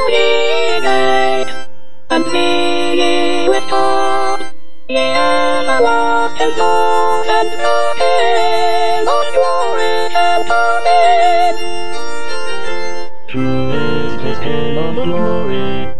ye gates, and be ye with God. Ye everlasting doors, and the King of glory shall come in. True is this King of glory.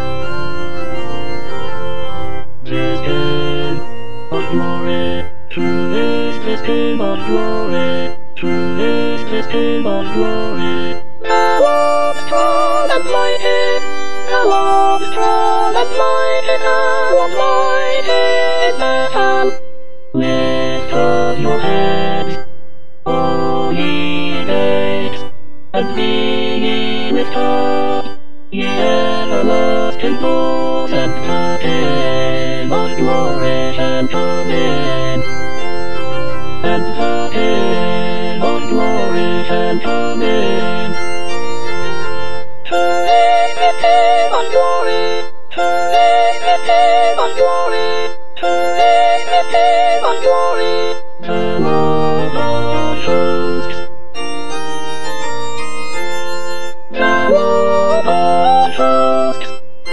This King of glory. True is this King of glory. True is this King of glory. The Lord strong and mighty, the Lord strong and mighty, the Lord mighty in battle. Lift up your heads, O ye gates, and be ye with God. Ye everlasting doors, and the King of glory shall come in. And the King of glory shall come in. True is the King of glory, true is the King of glory, true is the King of glory. The Lord of hosts, the Lord of hosts.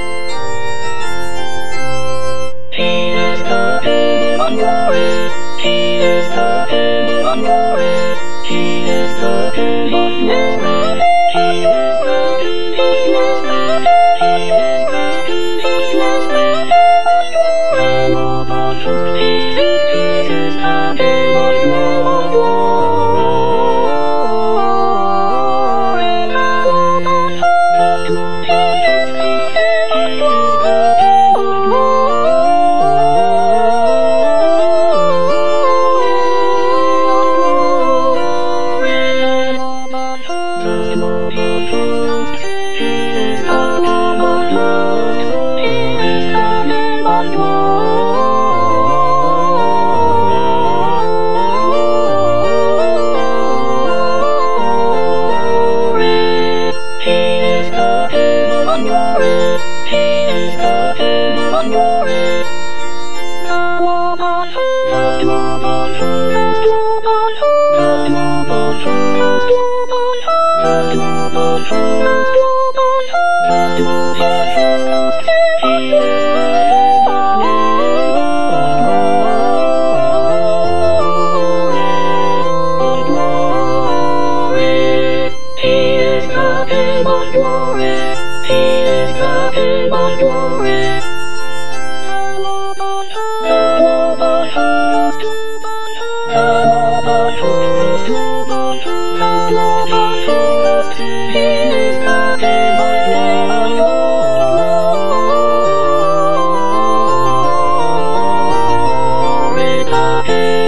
He is the King of glory. He is the King of glory. He is the King of glory. He is the King of glory. He is the King of glory. The Lord of hosts. He is the King of glory.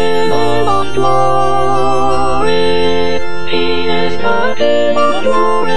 Glory, He is the King of glory.